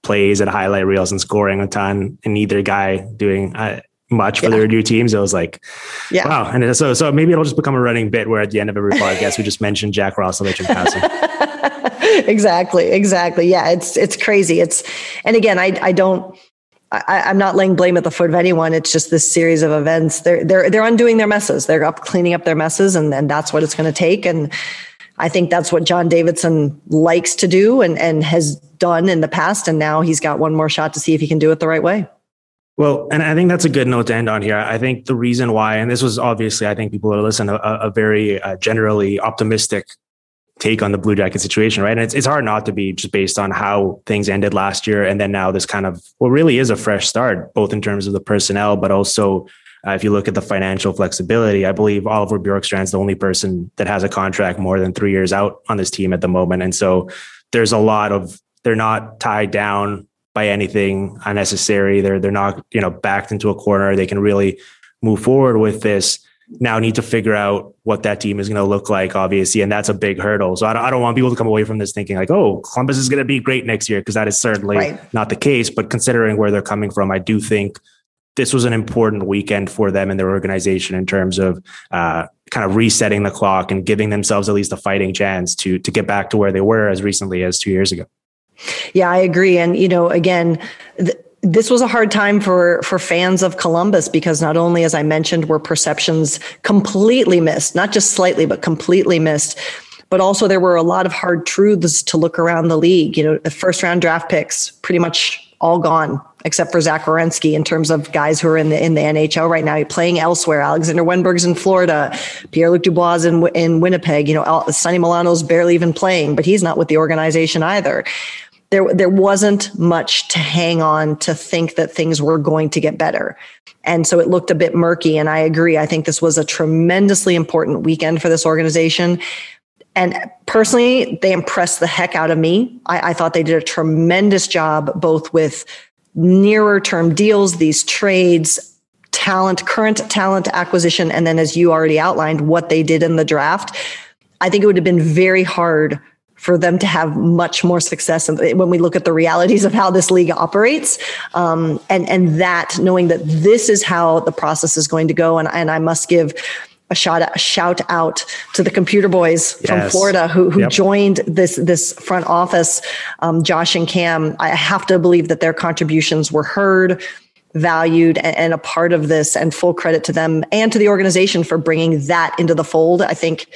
plays and highlight reels and scoring a ton, and neither guy doing uh, much for yeah. their new teams. It was like, yeah. wow. And so, so maybe it'll just become a running bit where at the end of every podcast, we just mention Jack Roslovic and passing. exactly. Exactly. Yeah. It's, it's crazy. It's, and again, I, I don't, I, I'm not laying blame at the foot of anyone. It's just this series of events. They're, they're, they're undoing their messes. They're up cleaning up their messes, and then that's what it's going to take. And I think that's what John Davidson likes to do and, and has done in the past. And now he's got one more shot to see if he can do it the right way. Well, and I think that's a good note to end on here. I think the reason why, and this was obviously, I think people who listen, a, a very uh, generally optimistic take on the Blue Jacket situation, right? And it's it's hard not to be, just based on how things ended last year. And then now this kind of, well, really is a fresh start, both in terms of the personnel, but also uh, if you look at the financial flexibility. I believe Oliver Bjorkstrand's the only person that has a contract more than three years out on this team at the moment. And so there's a lot of, they're not tied down by anything unnecessary. They're, they're not, you know, backed into a corner. They can really move forward with this. Now need to figure out what that team is going to look like, obviously. And that's a big hurdle. So I don't, I don't want people to come away from this thinking like, oh, Columbus is going to be great next year, because that is certainly right. not the case. But considering where they're coming from, I do think this was an important weekend for them and their organization in terms of uh, kind of resetting the clock and giving themselves at least a fighting chance to, to get back to where they were as recently as two years ago. Yeah, I agree. And, you know, again, th- this was a hard time for, for fans of Columbus, because not only, as I mentioned, were perceptions completely missed, not just slightly, but completely missed, but also there were a lot of hard truths to look around the league. You know, the first round draft picks pretty much all gone, except for Zach Werenski, in terms of guys who are in the in the N H L right now, playing elsewhere. Alexander Wenberg's in Florida, Pierre-Luc Dubois in in Winnipeg. You know, Sonny Milano's barely even playing, but he's not with the organization either. There, there wasn't much to hang on to think that things were going to get better. And so it looked a bit murky. And I agree. I think this was a tremendously important weekend for this organization. And personally, they impressed the heck out of me. I, I thought they did a tremendous job, both with nearer term deals, these trades, talent, current talent acquisition, and then, as you already outlined, what they did in the draft. I think it would have been very hard for them to have much more success when we look at the realities of how this league operates. Um, and, and that, knowing that this is how the process is going to go. And, and I must give a shout out, a shout out to the computer boys yes. from Florida who, who yep. joined this, this front office, um, Josh and Cam. I have to believe that their contributions were heard, valued, and, and a part of this, and full credit to them and to the organization for bringing that into the fold. I think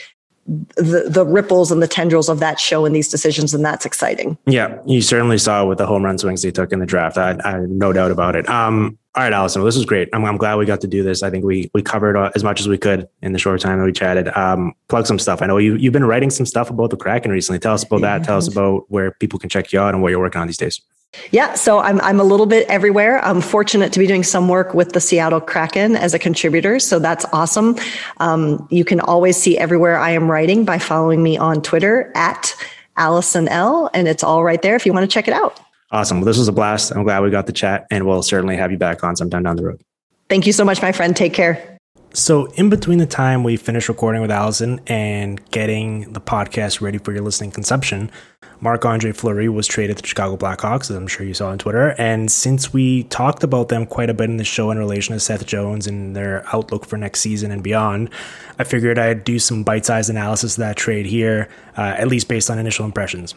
the the ripples and the tendrils of that show in these decisions, and that's exciting. Yeah, you certainly saw with the home run swings they took in the draft. I, I have no doubt about it. Um, all right, Allison, well, this was great. I'm, I'm glad we got to do this. I think we we covered uh, as much as we could in the short time that we chatted. Um, plug some stuff. I know you, you've been writing some stuff about the Kraken recently. Tell us about that. Tell us about where people can check you out and what you're working on these days. Yeah, so I'm I'm a little bit everywhere. I'm fortunate to be doing some work with the Seattle Kraken as a contributor, so that's awesome. Um, you can always see everywhere I am writing by following me on Twitter at Allison L, and it's all right there if you want to check it out. Awesome. Well, this was a blast. I'm glad we got the chat, and we'll certainly have you back on sometime down the road. Thank you so much, my friend. Take care. So in between the time we finished recording with Allison and getting the podcast ready for your listening consumption, Marc-Andre Fleury was traded to the Chicago Blackhawks, as I'm sure you saw on Twitter. And since we talked about them quite a bit in the show in relation to Seth Jones and their outlook for next season and beyond, I figured I'd do some bite-sized analysis of that trade here, uh, at least based on initial impressions.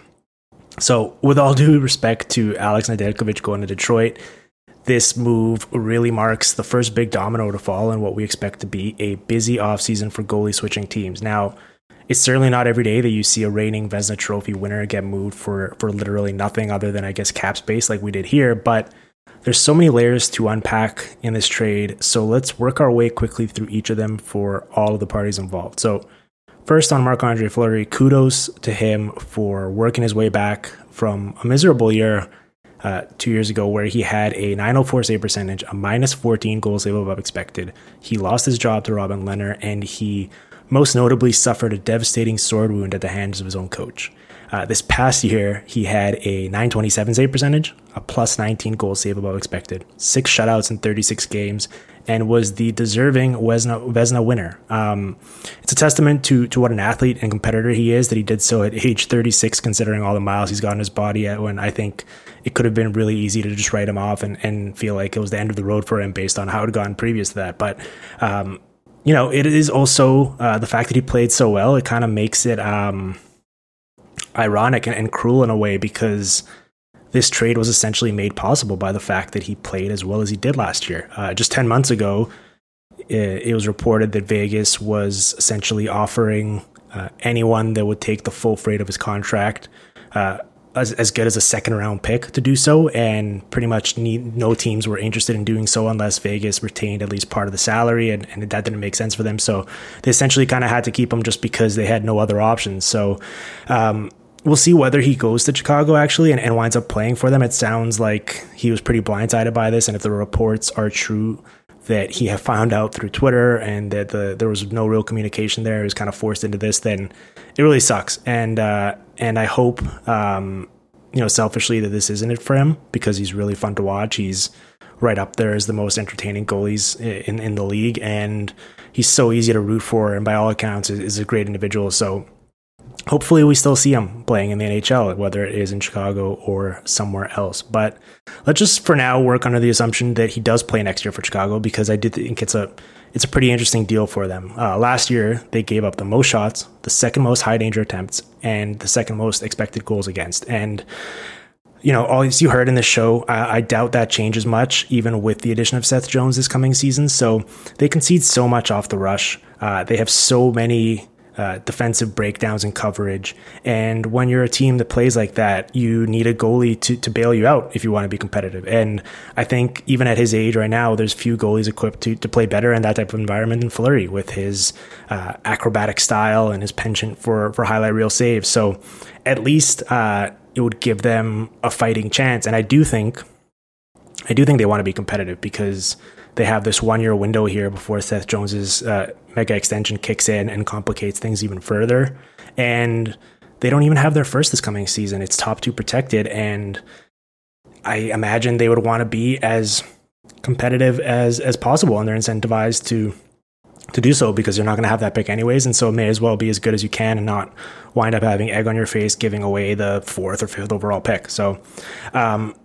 So with all due respect to Alex Nedeljkovic going to Detroit, this move really marks the first big domino to fall in what we expect to be a busy offseason for goalie switching teams. Now, it's certainly not every day that you see a reigning Vezina Trophy winner get moved for, for literally nothing other than, I guess, cap space like we did here, but there's so many layers to unpack in this trade, so let's work our way quickly through each of them for all of the parties involved. So first on Marc-Andre Fleury, kudos to him for working his way back from a miserable year Uh, two years ago where he had a nine oh four save percentage, a minus fourteen goal save above expected. He lost his job to Robin Lehner, and he most notably suffered a devastating sword wound at the hands of his own coach. Uh, this past year, he had a nine twenty-seven save percentage, a plus nineteen goal save above expected, six shutouts in thirty-six games, and was the deserving Vezina, Vezina winner. Um, it's a testament to to what an athlete and competitor he is that he did so at age thirty-six, considering all the miles he's got in his body at when I think it could have been really easy to just write him off and, and feel like it was the end of the road for him based on how it had gone previous to that. But, um, you know, it is also uh, the fact that he played so well, it kind of makes it um, ironic and, and cruel in a way, because this trade was essentially made possible by the fact that he played as well as he did last year. Uh, just ten months ago, it, it was reported that Vegas was essentially offering uh, anyone that would take the full freight of his contract uh, as, as good as a second round pick to do so. And pretty much need, no teams were interested in doing so unless Vegas retained at least part of the salary. And, and that didn't make sense for them. So they essentially kind of had to keep him just because they had no other options. So, um, we'll see whether he goes to Chicago actually and, and winds up playing for them. It sounds like he was pretty blindsided by this. And if the reports are true that he had found out through Twitter and that the, there was no real communication there, he was kind of forced into this, then it really sucks. And, uh, and I hope, um, you know, selfishly that this isn't it for him, because he's really fun to watch. He's right up there as the most entertaining goalies in, in the league. And he's so easy to root for. And by all accounts is, is a great individual. So, hopefully we still see him playing in the N H L, whether it is in Chicago or somewhere else. But let's just for now work under the assumption that he does play next year for Chicago, because I did think it's a it's a pretty interesting deal for them. Uh, last year, they gave up the most shots, the second most high danger attempts, and the second most expected goals against. And, you know, all as you heard in this show, I, I doubt that changes much, even with the addition of Seth Jones this coming season. So they concede so much off the rush. Uh, they have so many Uh, defensive breakdowns and coverage. And when you're a team that plays like that, you need a goalie to, to bail you out if you want to be competitive. And I think even at his age right now, there's few goalies equipped to, to play better in that type of environment than Fleury, with his uh, acrobatic style and his penchant for, for highlight reel saves. So at least uh, it would give them a fighting chance. And I do think, I do think they want to be competitive, because they have this one-year window here before Seth Jones's uh, mega extension kicks in and complicates things even further. And they don't even have their first this coming season. It's top two protected, and I imagine they would want to be as competitive as as possible, and they're incentivized to to do so because you're not going to have that pick anyways. And so it may as well be as good as you can and not wind up having egg on your face giving away the fourth or fifth overall pick. So, um,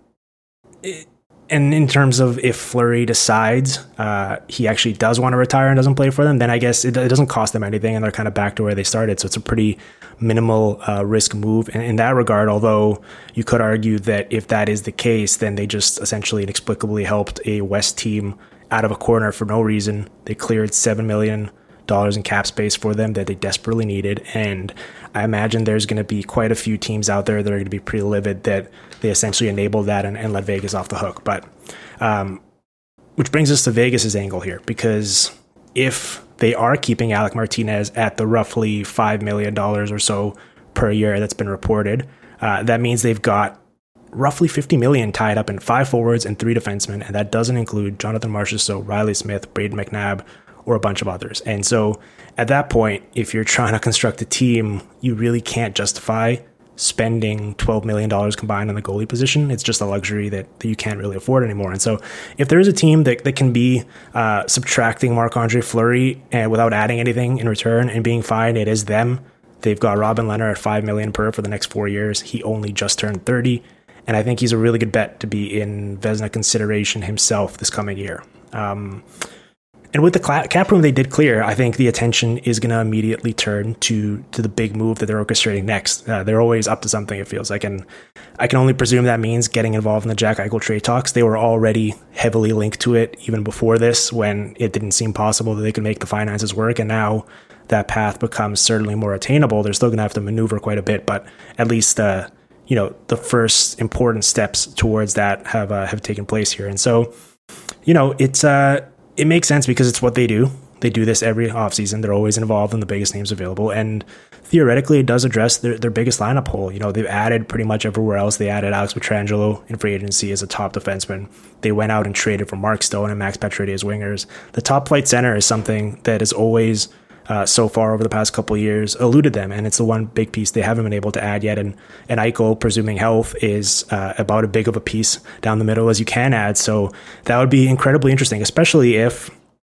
it, And in terms of if Fleury decides uh, he actually does want to retire and doesn't play for them, then I guess it, it doesn't cost them anything, and they're kind of back to where they started. So it's a pretty minimal uh, risk move in, in that regard, although you could argue that if that is the case, then they just essentially inexplicably helped a West team out of a corner for no reason. They cleared seven million dollars in cap space for them that they desperately needed. And I imagine there's going to be quite a few teams out there that are going to be pretty livid that they essentially enabled that and, and let Vegas off the hook. But um, which brings us to Vegas's angle here, because if they are keeping Alec Martinez at the roughly five million dollars or so per year that's been reported, uh, that means they've got roughly fifty million dollars tied up in five forwards and three defensemen. And that doesn't include Jonathan Marchessault, Riley Smith, Braden McNabb, or a bunch of others. And so at that point, if you're trying to construct a team, you really can't justify spending twelve million dollars combined on the goalie position. It's just a luxury that, that you can't really afford anymore. And so if there is a team that, that can be uh, subtracting Marc-Andre Fleury and without adding anything in return and being fine, it is them. They've got Robin Lehner at five million dollars per for the next four years. He only just turned thirty. And I think he's a really good bet to be in Vezina consideration himself this coming year. Um, And with the cap room they did clear, I think the attention is going to immediately turn to to the big move that they're orchestrating next. Uh, they're always up to something, it feels like. And I can only presume that means getting involved in the Jack Eichel trade talks. They were already heavily linked to it even before this, when it didn't seem possible that they could make the finances work. And now that path becomes certainly more attainable. They're still going to have to maneuver quite a bit, but at least uh, you know, the first important steps towards that have uh, have taken place here. And so, you know, it's... Uh, It makes sense because it's what they do. They do this every offseason. They're always involved in the biggest names available. And theoretically, it does address their, their biggest lineup hole. You know, they've added pretty much everywhere else. They added Alex Pietrangelo in free agency as a top defenseman. They went out and traded for Mark Stone and Max Pacioretty as wingers. The top flight center is something that is always, uh, so far over the past couple of years, eluded them. And it's the one big piece they haven't been able to add yet. And, and Eichel, presuming health, is uh, about as big of a piece down the middle as you can add. So that would be incredibly interesting, especially if,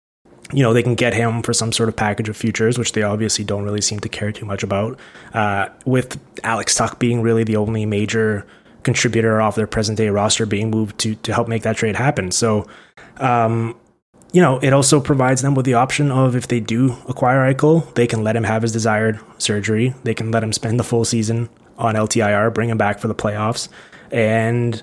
you know, they can get him for some sort of package of futures, which they obviously don't really seem to care too much about. Uh, with Alex Tuch being really the only major contributor off their present day roster being moved to to help make that trade happen. So, um, you know, it also provides them with the option of, if they do acquire Eichel, they can let him have his desired surgery. They can let him spend the full season on L T I R, bring him back for the playoffs, and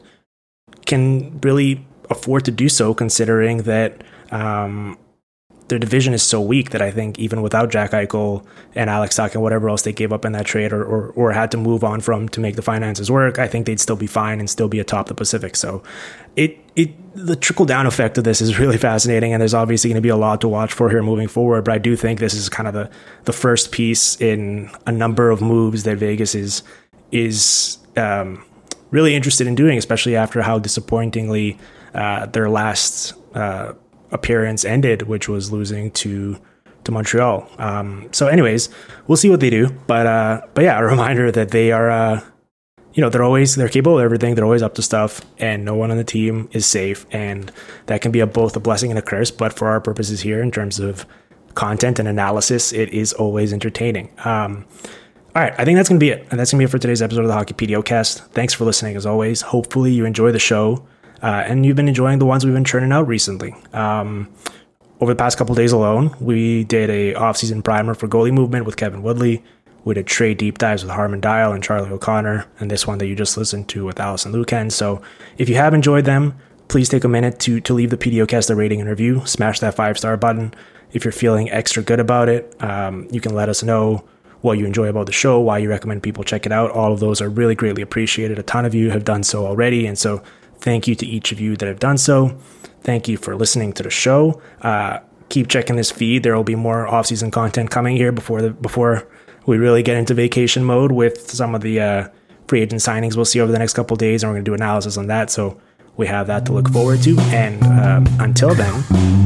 can really afford to do so, considering that um, their division is so weak that I think even without Jack Eichel and Alex Tuch and whatever else they gave up in that trade or, or or had to move on from to make the finances work, I think they'd still be fine and still be atop the Pacific. So it it the trickle down effect of this is really fascinating, and there's obviously going to be a lot to watch for here moving forward. But I do think this is kind of the the first piece in a number of moves that Vegas is is um, really interested in doing, especially after how disappointingly uh, their last uh, appearance ended, which was losing to to Montreal. Um, so anyways, we'll see what they do. But uh, but yeah, a reminder that they are, uh, you know, they're always, they're capable of everything. They're always up to stuff, and no one on the team is safe. And that can be a, both a blessing and a curse. But for our purposes here, in terms of content and analysis, it is always entertaining. Um, all right, I think that's going to be it. And that's going to be it for today's episode of the Hockey PDOcast. Thanks for listening as always. Hopefully you enjoy the show. Uh, and you've been enjoying the ones we've been churning out recently. Um, over the past couple of days alone, we did a off-season primer for goalie movement with Kevin Woodley. We did trade deep dives with Harman Dial and Charlie O'Connor, and this one that you just listened to with Allison Lucan. So if you have enjoyed them, please take a minute to to leave the PDOcast a rating and review. Smash that five-star button. If you're feeling extra good about it, um, you can let us know what you enjoy about the show, why you recommend people check it out. All of those are really greatly appreciated. A ton of you have done so already, and so thank you to each of you that have done so. Thank you for listening to the show. Uh, keep checking this feed. There will be more off-season content coming here before the before we really get into vacation mode with some of the uh, free agent signings we'll see over the next couple of days, and we're going to do analysis on that. So we have that to look forward to. And uh, until then,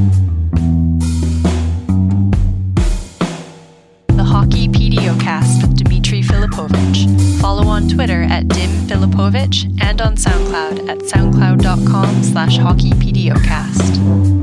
the Hockey PDOcast with Dmitry Filipovich. Follow on Twitter at Dim Filipovich and on SoundCloud at soundcloud.com slash hockeypdocast.